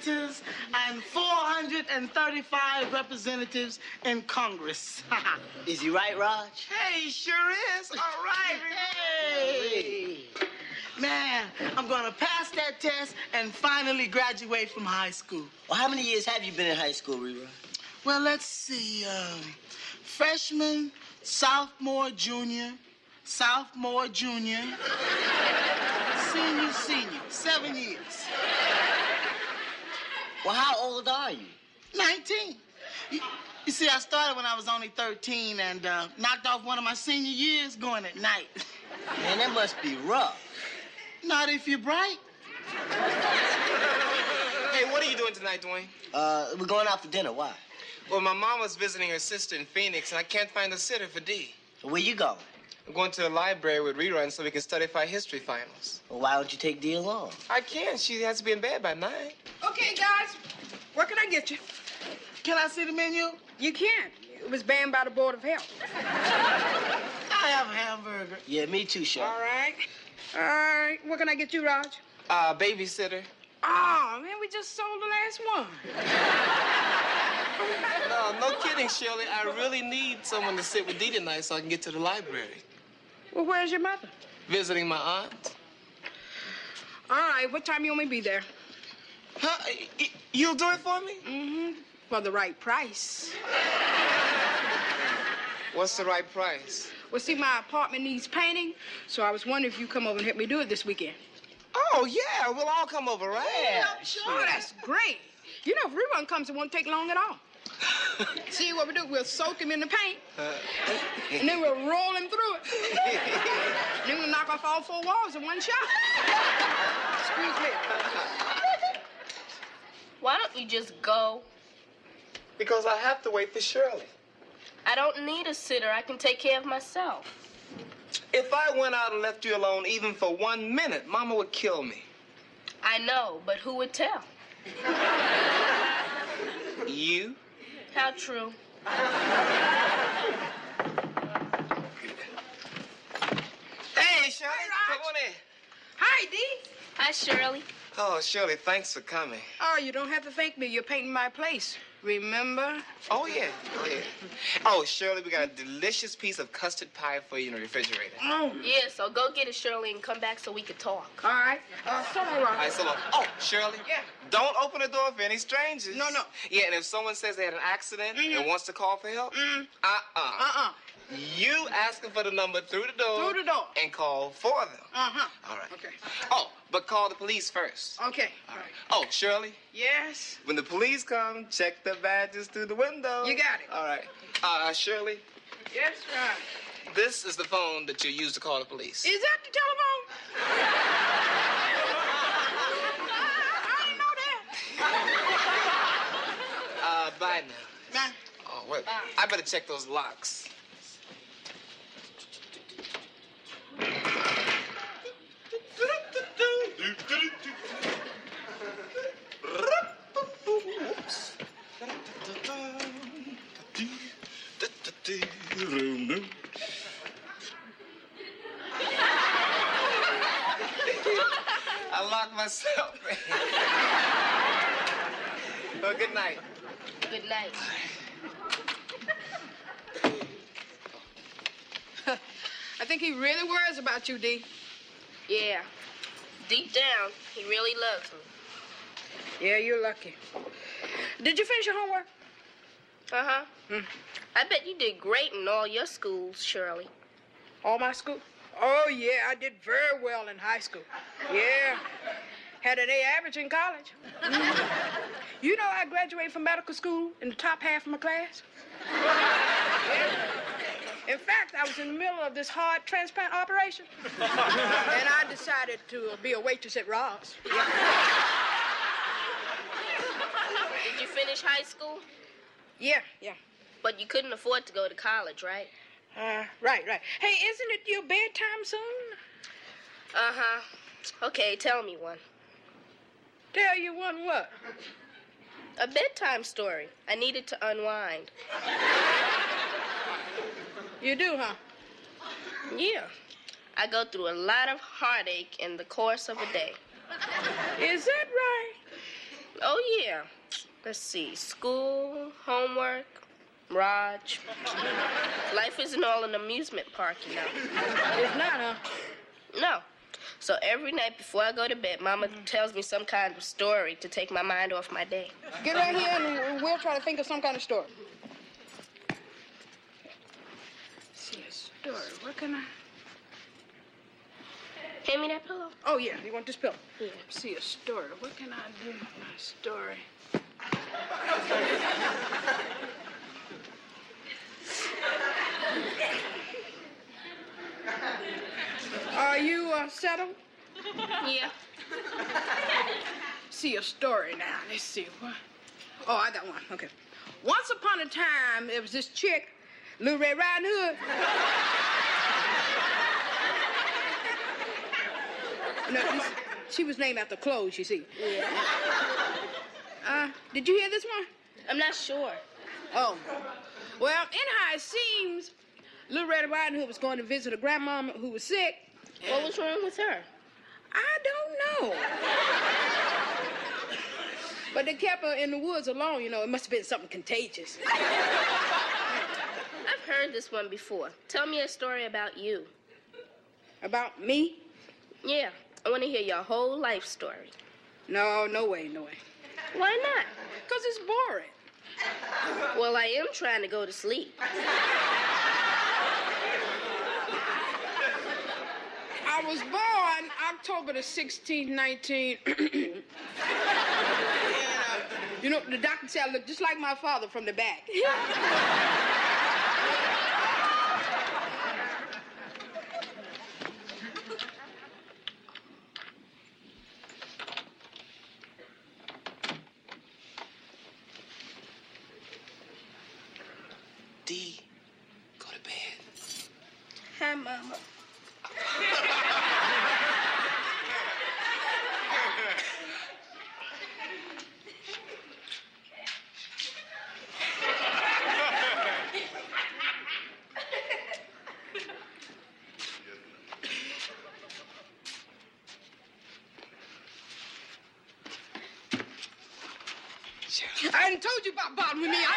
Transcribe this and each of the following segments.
senators and 435 representatives in Congress. Is he right, Raj? Hey, he sure is. All right. Hey. Man, I'm gonna pass that test and finally graduate from high school. Well, how many years have you been in high school, Rira? Well, let's see. Freshman, sophomore, junior, senior, 7 years. Well, how old are you? 19. You see, I started when I was only 13 and knocked off one of my senior years going at night. Man, that must be rough. Not if you're bright. Hey, what are you doing tonight, Dwayne? We're going out for dinner. Why? Well, my mom was visiting her sister in Phoenix, and I can't find a sitter for Dee. Where you going? I'm going to the library with reruns so we can study for our history finals. Well, why don't you take Dee along? I can. She has to be in bed by 9. Okay, guys, what can I get you? Can I see the menu? You can't. It was banned by the Board of Health. I have a hamburger. Yeah, me too, Sean. All right. All right. What can I get you, Raj? Babysitter. Oh, man, we just sold the last one. No kidding, Shirley. I really need someone to sit with Dee tonight so I can get to the library. Well, where's your mother? Visiting my aunt. All right. What time you want me to be there? Huh? You'll do it for me? Mm-hmm. For the right price. What's the right price? Well, see, my apartment needs painting, so I was wondering if you come over and help me do it this weekend. Oh, yeah. We'll all come over, right? Yeah, sure. Oh, that's great. You know, if rerun comes, it won't take long at all. See what we do? We'll soak him in the paint, and then we'll roll him through it. And then we'll knock off all 4 walls in one shot. Excuse me. Why don't you just go? Because I have to wait for Shirley. I don't need a sitter. I can take care of myself. If I went out and left you alone even for 1 minute, Mama would kill me. I know, but who would tell? You? How true. Hey, Shirley. Come on in. Hi, Dee. Hi, Shirley. Oh, Shirley, thanks for coming. Oh, you don't have to thank me. You're painting my place. Remember? Oh, yeah. Oh, Shirley, we got a delicious piece of custard pie for you in the refrigerator. Oh. Yeah, so go get it, Shirley, and come back so we can talk. All right. So long, All right, so long. Oh, Shirley. Yeah. Don't open the door for any strangers. No. Yeah, and if someone says they had an accident and wants to call for help, You ask them for the number through the door. Through the door. And call for them. Uh-huh. All right. Okay. Oh, but call the police first. Okay. All right. Oh, Shirley, Yes. when the police come, check the badges through the window. You got it. All right. Shirley, Yes, right. this is the phone that you use to call the police. Is that the telephone? I didn't know that. Bye now. Bye. Oh, wait. I better check those locks. I locked myself in. Well, good night. Good night. I think he really worries about you, Dee. Yeah. Deep down, he really loves me. Yeah, you're lucky. Did you finish your homework? Uh-huh. I bet you did great in all your schools, Shirley. All my school? Oh, yeah, I did very well in high school. Yeah. Had an A average in college. You know I graduated from medical school in the top half of my class? Yeah. In fact, I was in the middle of this heart transplant operation. And I decided to be a waitress at Ross. Yeah. Did you finish high school? Yeah. But you couldn't afford to go to college, right? Right. Hey, isn't it your bedtime soon? Uh-huh. Okay, tell me one. Tell you one what? A bedtime story. I needed to unwind. You do, huh? Yeah. I go through a lot of heartache in the course of a day. Is that right? Oh, yeah. Let's see. School, homework, Raj. Life isn't all an amusement park, you know. It's not, huh? No. So every night before I go to bed, Mama tells me some kind of story to take my mind off my day. Get right here and we'll try to think of some kind of story. See a story. What can I... Hand me that pillow. Oh, yeah. You want this pillow? Yeah. See a story. What can I do with my story? Are you settled? Yeah. See a story now. Let's see. What? Oh, I got one. Okay. Once upon a time, there was this chick, Little Red Riding Hood. No, she was named after clothes, you see. Yeah. Did you hear this one? I'm not sure. Oh. Well, anyhow, it seems Little Red Riding Hood was going to visit a grandmama who was sick. What was wrong with her? I don't know. But they kept her in the woods alone, you know. It must have been something contagious. I've heard this one before. Tell me a story about you. About me? Yeah. I want to hear your whole life story. No, no way, no way. Why not? Because it's boring. Well, I am trying to go to sleep. I was born October the 16th, 19... And, you know, the doctor said I look just like my father from the back. D, go to bed. Hi, Mama. I done told you about bothering me.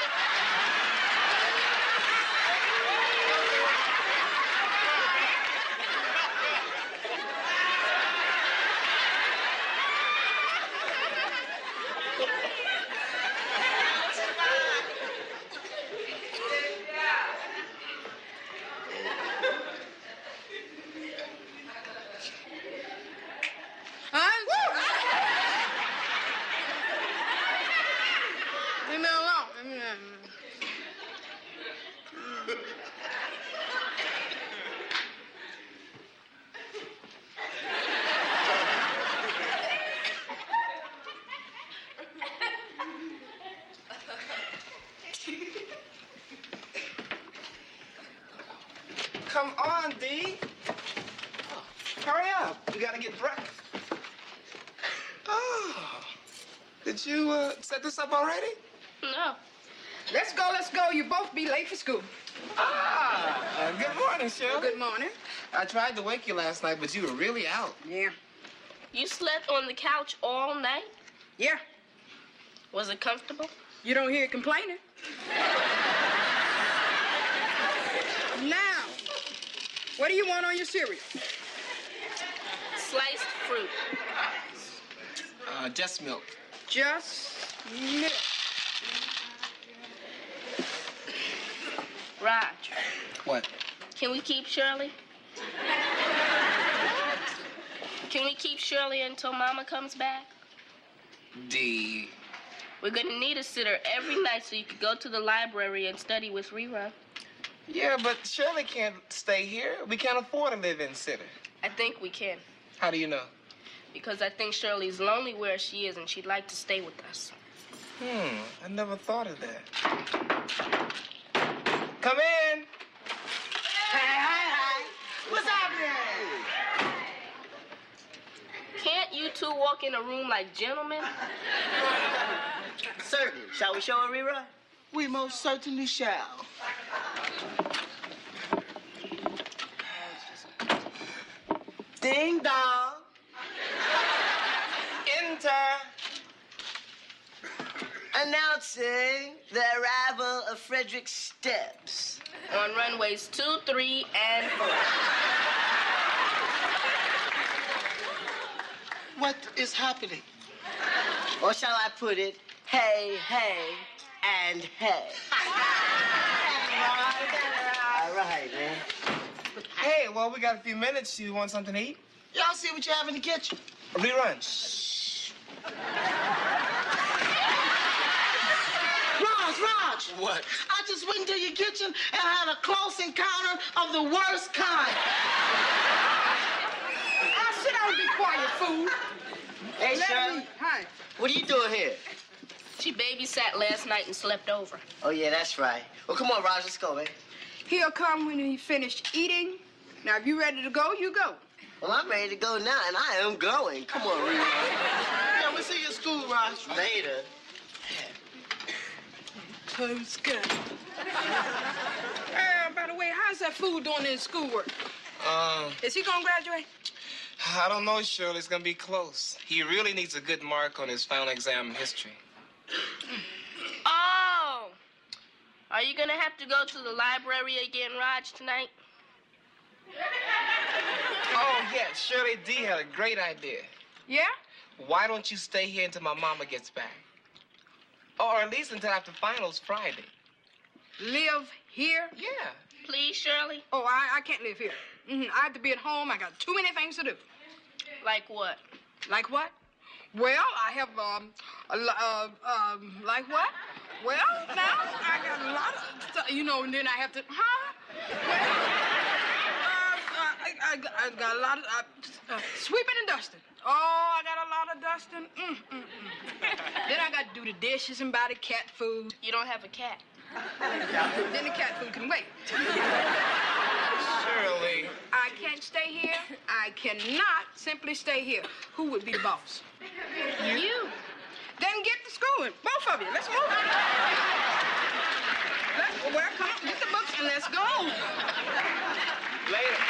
Leave me alone. Come on, D. Hurry up. We gotta get breakfast. Oh. Did you set this up already? No. Let's go, let's go. You both be late for school. Good morning, Shirley. Good morning. I tried to wake you last night, but you were really out. Yeah. You slept on the couch all night? Yeah. Was it comfortable? You don't hear it complaining. Now, what do you want on your cereal? Sliced fruit. Just milk. Just milk. Raj, What? can we keep Shirley? Can we keep Shirley until Mama comes back? D. We're gonna need a sitter every night so you can go to the library and study with Rerun. Yeah, but Shirley can't stay here. We can't afford a live-in sitter. I think we can, How do you know? because I think Shirley's lonely where she is and she'd like to stay with us. I never thought of that. Come in. Hi. What's happening? Can't you two walk in a room like gentlemen? Certainly. Shall we show a rerun? We most certainly shall. Ding dong. Enter. Announcing the arrival of Frederick Steps. On runways 2, 3, and 4. What is happening? Or shall I put it, hey, hey, and hey. All right, man. Hey, well, we got a few minutes. You want something to eat? Y'all see what you have in the kitchen? Rerun. Raj! What? I just went into your kitchen and had a close encounter of the worst kind. Sit down and be quiet, fool. Hey, Let Shirley, me. Hi. what are you doing here? She babysat last night and slept over. Oh, yeah, that's right. Well, come on, Raj, let's go, man. He'll come when he finished eating. Now, if you're ready to go, you go. Well, I'm ready to go now, and I am going. Come on, Rita. Yeah, we'll see you at school, Raj. Later. Who's good? By the way, how's that fool doing in schoolwork? Is he gonna graduate? I don't know, Shirley. It's gonna be close. He really needs a good mark on his final exam in history. Oh! Are you gonna have to go to the library again, Raj, tonight? Oh, yeah, Shirley D had a great idea. Yeah? Why don't you stay here until my mama gets back? Or at least until after finals Friday. Live here? Yeah. Please, Shirley? Oh, I can't live here. I have to be at home. I got too many things to do. Like what? Like what? Well, I have, like what? Well, now, I got a lot of stuff, and then I have to, I got a lot of, sweeping and dusting. Oh, I got a lot of dusting. Then I got to do the dishes and buy the cat food. You don't have a cat. Then the cat food can wait. Shirley. I can't stay here. I cannot simply stay here. Who would be the boss? You. Then get to school, both of you. Let's move. Well, come on, get the books and let's go. Later.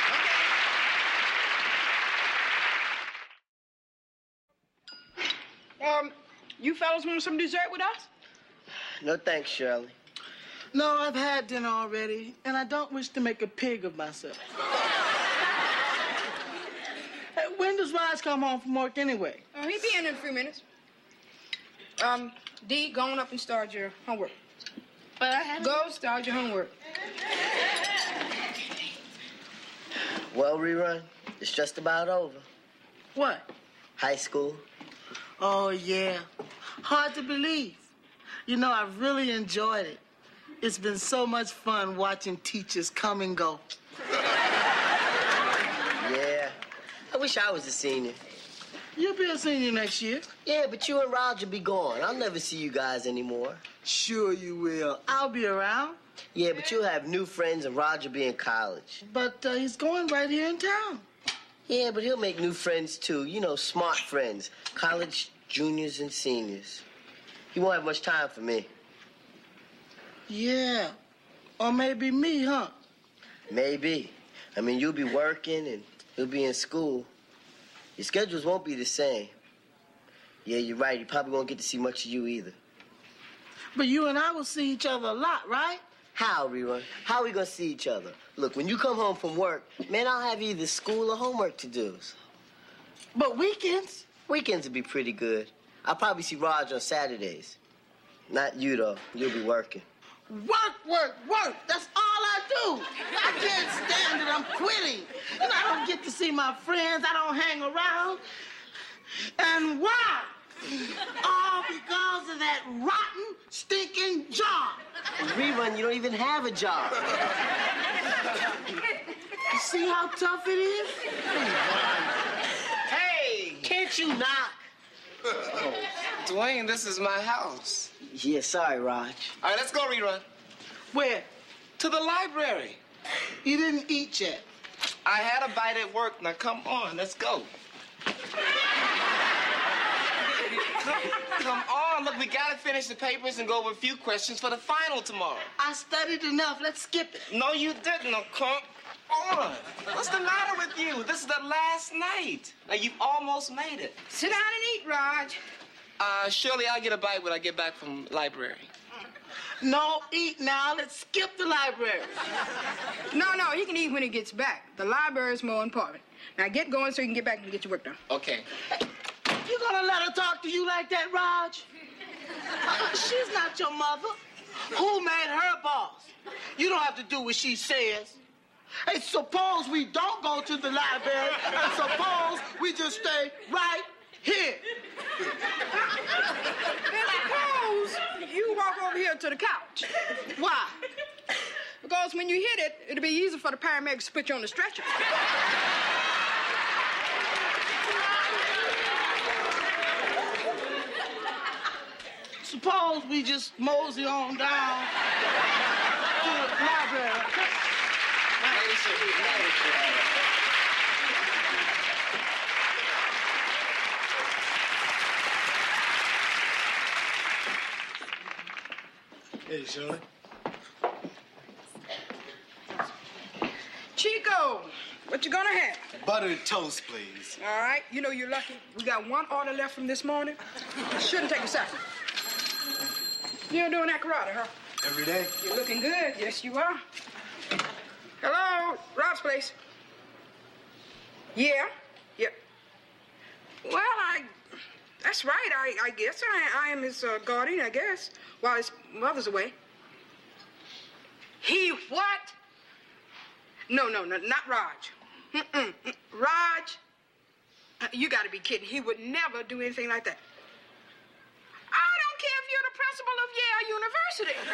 You fellas want some dessert with us? No thanks, Shirley. No, I've had dinner already, and I don't wish to make a pig of myself. Hey, when does Raj come home from work anyway? He'll be in a few minutes. D, go on up and start your homework. But I haven't... Go start your homework. Well, Rerun, it's just about over. What? High school. Oh, yeah. Hard to believe. I really enjoyed it. It's been so much fun watching teachers come and go. Yeah. I wish I was a senior. You'll be a senior next year. Yeah, but you and Raj will be gone. I'll never see you guys anymore. Sure you will. I'll be around. Yeah, but you'll have new friends and Raj will be in college. But he's going right here in town. Yeah, but he'll make new friends too. Smart friends. College juniors and seniors. He won't have much time for me. Yeah. Or maybe me, huh? Maybe. You'll be working and he'll be in school. Your schedules won't be the same. Yeah, you're right. He probably won't get to see much of you either. But you and I will see each other a lot, right? How, Rerun? How are we gonna see each other? Look, when you come home from work, man, I'll have either school or homework to do. But weekends? Weekends will be pretty good. I'll probably see Raj on Saturdays. Not you, though. You'll be working. Work. That's all I do. I can't stand it. I'm quitting. And I don't get to see my friends. I don't hang around. And why? All because of that rotten, stinking job. Rerun, you don't even have a job. You see how tough it is? Hey! Can't you knock? Oh, Dwayne, this is my house. Yeah, sorry, Raj. All right, let's go, Rerun. Where? To the library. You didn't eat yet. I had a bite at work. Now, come on, let's go. Come on, look, we gotta finish the papers and go over a few questions for the final tomorrow. I studied enough. Let's skip it. No, you didn't. Now, come on. What's the matter with you? This is the last night. Now, you've almost made it. Sit down and eat, Raj. Shirley, I'll get a bite when I get back from library. No, eat now. Let's skip the library. No, he can eat when he gets back. The library is more important. Now get going so you can get back and get your work done. Okay. You gonna let her talk to you like that, Raj? She's not your mother. Who made her boss? You don't have to do what she says. Hey, suppose we don't go to the library, and suppose we just stay right here. And suppose you walk over here to the couch. Why? Because when you hit it, it'll be easy for the paramedics to put you on the stretcher. Suppose we just mosey on down to the library. Hey, Shirley. Chico, what you gonna have? Buttered toast, please. All right, you know you're lucky. We got one order left from this morning. It shouldn't take a second. You're doing that karate, huh? Every day? You're looking good. Yes, you are. Hello, Rob's place. Yeah. Well, that's right. I guess I am his guardian, I guess, while his mother's away. He what? No, not Raj. Raj, you got to be kidding. He would never do anything like that. I don't care if you're the principal of Yale University.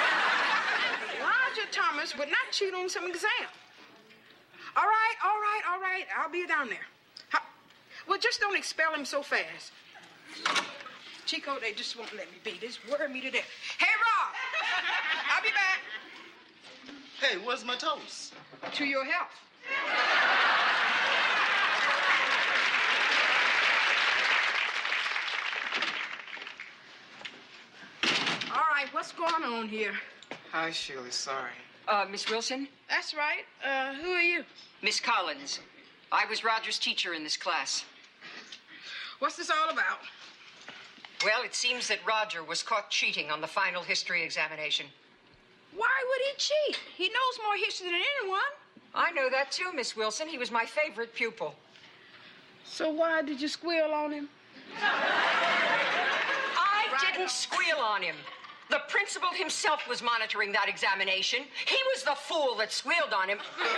Roger Thomas would not cheat on some exam. All right. I'll be down there. Well, just don't expel him so fast. Chico, they just won't let me be. This worried me to death. Hey, Rob! I'll be back. Hey, where's my toast? To your health. All right, what's going on here? Hi, Shirley. Sorry. Miss Wilson? That's right. Who are you? Miss Collins. I was Roger's teacher in this class. What's this all about? Well, it seems that Roger was caught cheating on the final history examination. Why would he cheat? He knows more history than anyone. I know that too, Miss Wilson. He was my favorite pupil. So why did you squeal on him? I didn't squeal on him. The principal himself was monitoring that examination. He was the fool that squealed on him.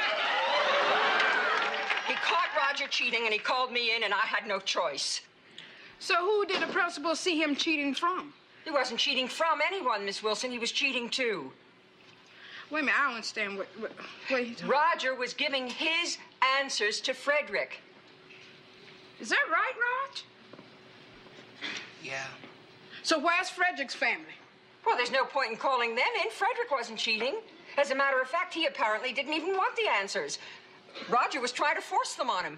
He caught Roger cheating, and he called me in, and I had no choice. So who did the principal see him cheating from? He wasn't cheating from anyone, Miss Wilson. He was cheating too. Wait a minute, I don't understand what are you talking? Roger was giving his answers to Frederick. Is that right, Raj? Yeah. So where's Frederick's family? Well, there's no point in calling them in. Frederick wasn't cheating. As a matter of fact, he apparently didn't even want the answers. Roger was trying to force them on him.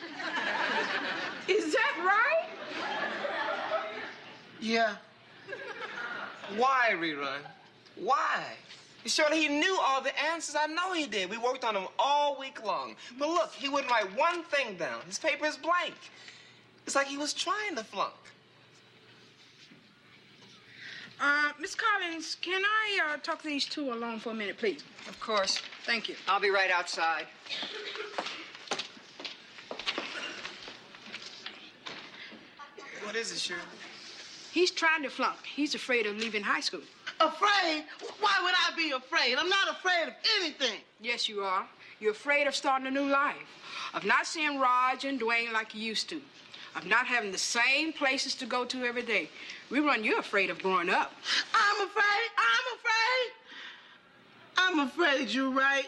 Is that right? Yeah. Why, Rerun? Why? Shirley, he knew all the answers. I know he did. We worked on them all week long. But look, he wouldn't write one thing down. His paper is blank. It's like he was trying to flunk. Miss Collins, can I talk to these two alone for a minute, please? Of course. Thank you. I'll be right outside. What is it, Shirley? He's trying to flunk. He's afraid of leaving high school. Afraid? Why would I be afraid? I'm not afraid of anything. Yes, you are. You're afraid of starting a new life, of not seeing Raj and Dwayne like you used to, of not having the same places to go to every day. You're afraid of growing up. I'm afraid. I'm afraid you're right.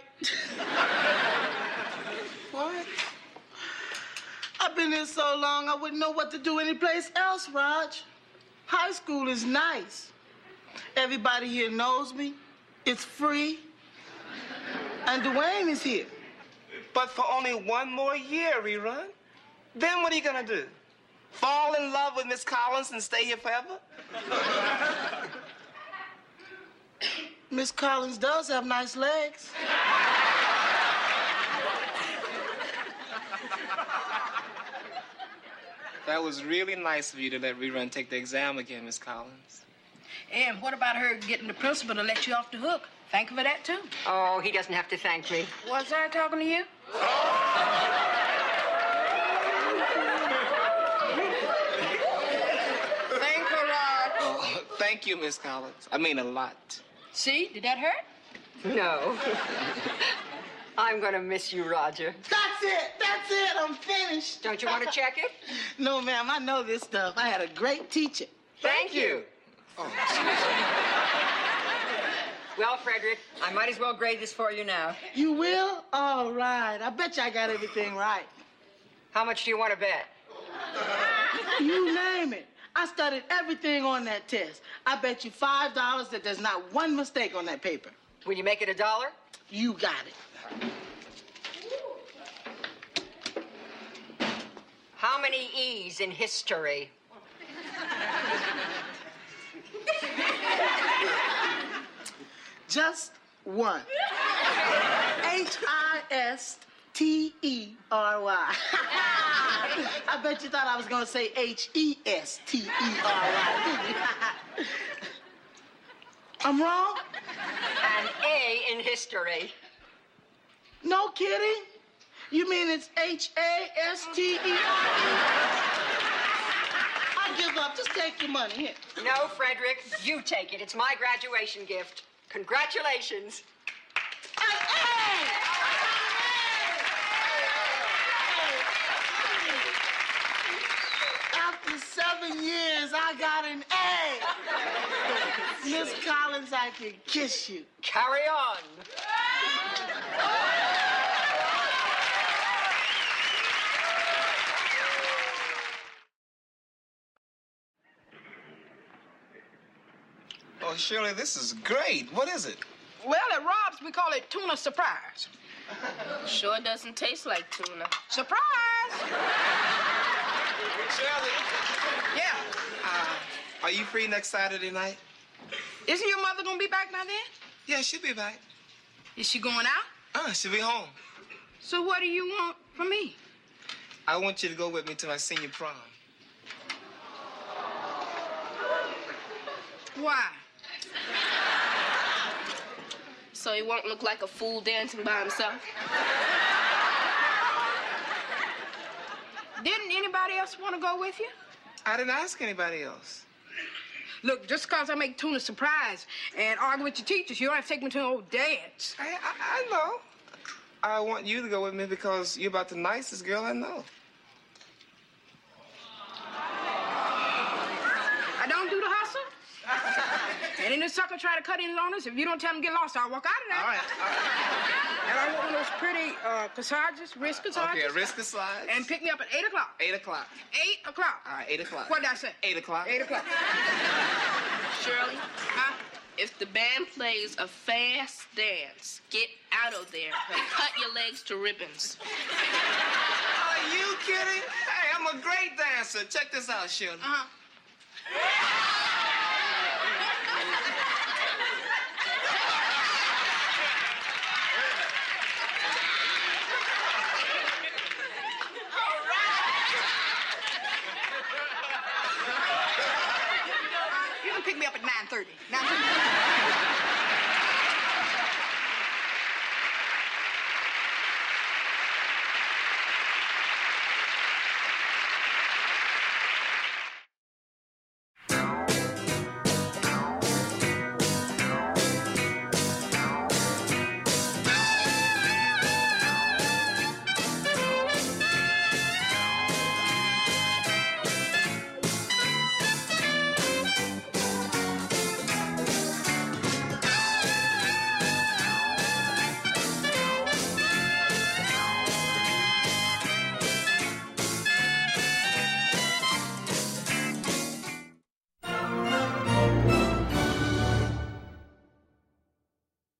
What? I've been here so long, I wouldn't know what to do anyplace else, Raj. High school is nice. Everybody here knows me. It's free. And Dwayne is here. But for only one more year, Rerun. Then what are you gonna do? Fall in love with Miss Collins and stay here forever? Miss Collins does have nice legs. That was really nice of you to let Rerun take the exam again, Miss Collins. And what about her getting the principal to let you off the hook? Thank her for that, too. Oh, he doesn't have to thank me. Was I talking to you? Thank her, Rod. Oh, thank you, Miss Collins. I mean a lot. See? Did that hurt? No. I'm gonna miss you, Roger. That's it. That's it. I'm finished. Don't you want to check it? No, ma'am. I know this stuff. I had a great teacher. Thank you. Well, Frederick, I might as well grade this for you now. You will? All right. I bet you I got everything right. How much do you want to bet? You name it. I studied everything on that test. I bet you $5 that there's not one mistake on that paper. Will you make it $1? You got it. How many E's in history? Just one. Histery. I bet you thought I was gonna say Hestery, didn't you? I'm wrong? An A in history. No kidding? You mean it's Hasteri? I give up. Just take your money. Here. No, Frederick, you take it. It's my graduation gift. Congratulations. After 7 years, I got an A. Miss Collins, I can kiss you. Carry on. Oh, Shirley, this is great. What is it? Well, at Rob's, we call it tuna surprise. Sure doesn't taste like tuna. Surprise! Shirley, Yeah. are you free next Saturday night? Isn't your mother gonna be back by then? Yeah, she'll be back. Is she going out? She'll be home. So what do you want from me? I want you to go with me to my senior prom. Why? So he won't look like a fool dancing by himself? Didn't anybody else want to go with you? I didn't ask anybody else. Look, just because I make tuna surprise and argue with your teachers, you don't have to take me to an old dance. I know. I want you to go with me because you're about the nicest girl I know. I don't do the hustle. And any sucker try to cut in on us, if you don't tell him to get lost, I'll walk out of there. All right. And I want one of those pretty corsages, wrist corsages. Okay, wrist slides. And pick me up at 8 o'clock. 8 o'clock. 8 o'clock. All right, 8 o'clock. What did I say? 8 o'clock. 8 o'clock. Shirley, Huh? if the band plays a fast dance, get out of there and cut your legs to ribbons. Are you kidding? Hey, I'm a great dancer. Check this out, Shirley. Uh-huh. You can pick me up at 9:30. 9:30.